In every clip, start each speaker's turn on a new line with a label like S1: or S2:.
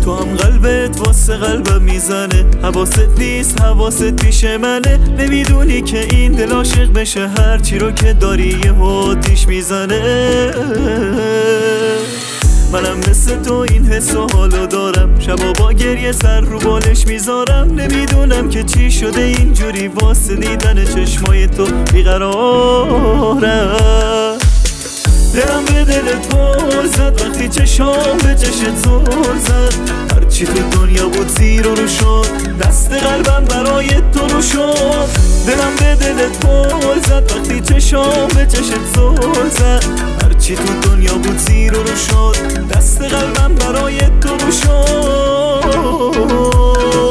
S1: تو هم قلبت واسه قلبم میزنه، حواست نیست حواست پیش منه. نمیدونی که این دل عاشق بشه هرچی رو که داری یه آتیش میزنه. منم مثل تو این حس و حالو دارم، شبا با گریه سر رو بالش میذارم. نمیدونم که چی شده اینجوری واسه دیدن چشمای تو بیقرارم. دلم به دلت بول زد وقتی چشام به چشت زل زد. هرچی تو دنیا بود زیر و رو شد، دست قلبم برای تو رو شد. دلم به دلت بول زد وقتی چشام به چشت زل زد. هرچی تو دنیا بود زیر و رو شد، دست قلبم برای تو رو شد.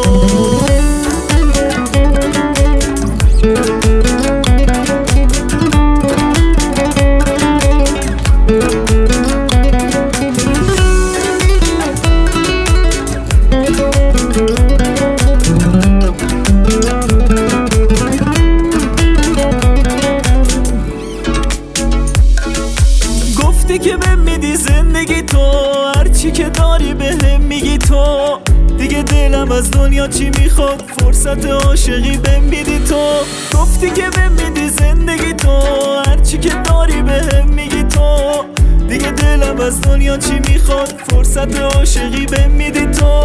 S1: گفتی که بهم میدی زندگی تو، هرچی که داری بهم میگی تو. دیگه دلم از دنیا چی میخواد، فرصت عاشقی بهم میدی تو. گفتی که بهم میدی زندگی تو، هرچی که داری بهم میگی تو. دیگه دلم از دنیا چی میخواد، فرصت عاشقی بهم میدی تو.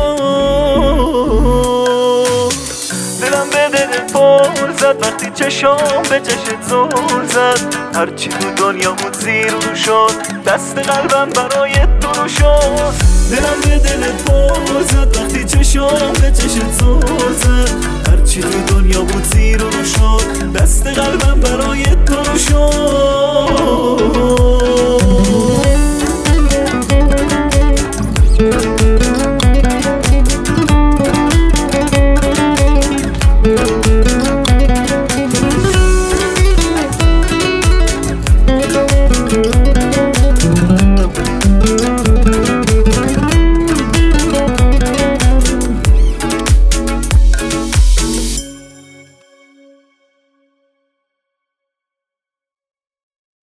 S1: دلم به دلت بول زد وقتی چشام به چشت زل زد. هرچی تو دنیا بود زیر رو شد، دست قلبم برای تو رو شد. دلم به دلت بول زد وقتی چشام به چشت زل زد. هرچی تو دنیا بود زیر رو شد، دست قلبم برای تو رو شد.